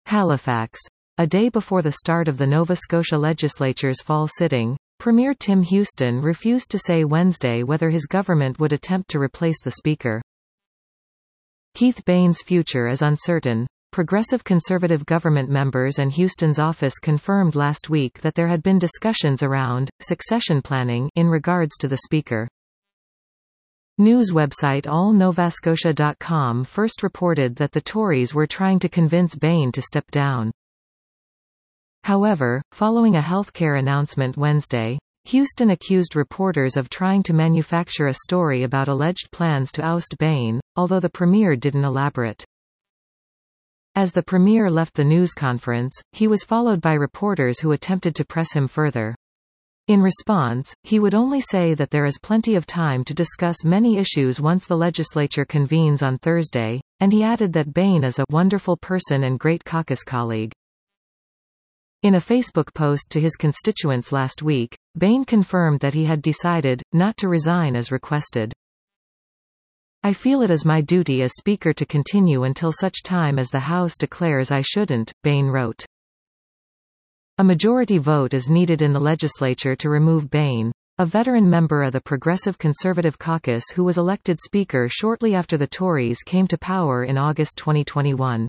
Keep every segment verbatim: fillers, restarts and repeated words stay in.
Halifax. A day before the start of the Nova Scotia legislature's fall sitting, Premier Tim Houston refused to say Wednesday whether his government would attempt to replace the Speaker. Keith Bain's future is uncertain. Progressive Conservative government members and Houston's office confirmed last week that there had been discussions around succession planning in regards to the Speaker. News website all nova scotia dot com first reported that the Tories were trying to convince Bain to step down. However, following a healthcare announcement Wednesday, Houston accused reporters of trying to manufacture a story about alleged plans to oust Bain, although the Premier didn't elaborate. As the Premier left the news conference, he was followed by reporters who attempted to press him further. In response, he would only say that there is plenty of time to discuss many issues once the legislature convenes on Thursday, and he added that Bain is a wonderful person and great caucus colleague. In a Facebook post to his constituents last week, Bain confirmed that he had decided not to resign as requested. "I feel it is my duty as Speaker to continue until such time as the House declares I shouldn't," Bain wrote. A majority vote is needed in the legislature to remove Bain, a veteran member of the Progressive Conservative caucus who was elected Speaker shortly after the Tories came to power in August twenty twenty-one.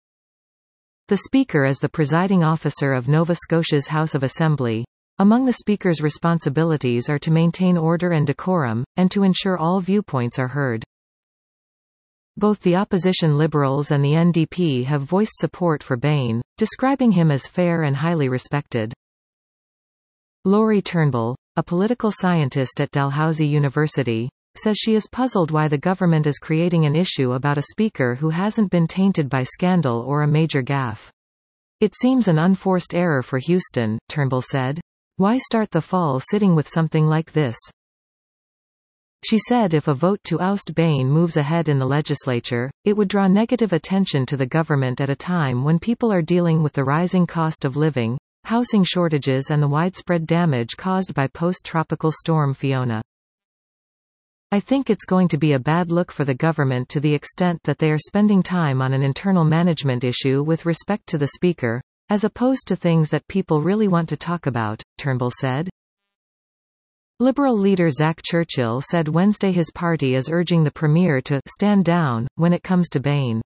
The Speaker is the presiding officer of Nova Scotia's House of Assembly. Among the Speaker's responsibilities are to maintain order and decorum, and to ensure all viewpoints are heard. Both the opposition Liberals and the N D P have voiced support for Bain, describing him as fair and highly respected. Laurie Turnbull, a political scientist at Dalhousie University, says she is puzzled why the government is creating an issue about a Speaker who hasn't been tainted by scandal or a major gaffe. "It seems an unforced error for Houston," Turnbull said. "Why start the fall sitting with something like this?" She said if a vote to oust Bain moves ahead in the legislature, it would draw negative attention to the government at a time when people are dealing with the rising cost of living, housing shortages and the widespread damage caused by post-tropical storm Fiona. "I think it's going to be a bad look for the government to the extent that they are spending time on an internal management issue with respect to the Speaker, as opposed to things that people really want to talk about," Turnbull said. Liberal leader Zach Churchill said Wednesday his party is urging the Premier to stand down when it comes to Bain.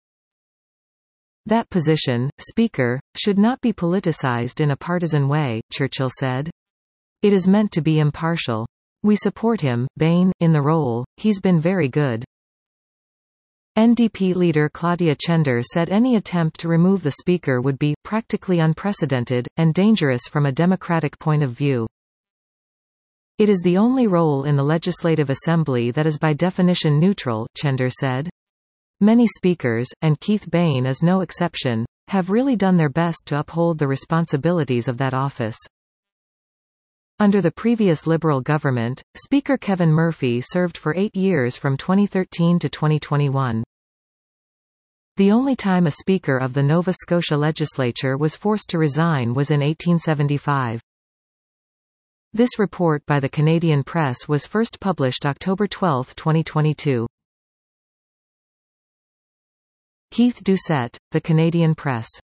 "That position, Speaker, should not be politicized in a partisan way," Churchill said. "It is meant to be impartial. We support him, Bain, in the role. He's been very good." N D P leader Claudia Chender said any attempt to remove the Speaker would be practically unprecedented, and dangerous from a democratic point of view. "It is the only role in the Legislative Assembly that is by definition neutral," Chender said. "Many speakers, and Keith Bain is no exception, have really done their best to uphold the responsibilities of that office." Under the previous Liberal government, Speaker Kevin Murphy served for eight years from twenty thirteen to twenty twenty-one. The only time a Speaker of the Nova Scotia legislature was forced to resign was in eighteen seventy-five. This report by the Canadian Press was first published October twelfth twenty twenty-two. Keith Doucette, The Canadian Press.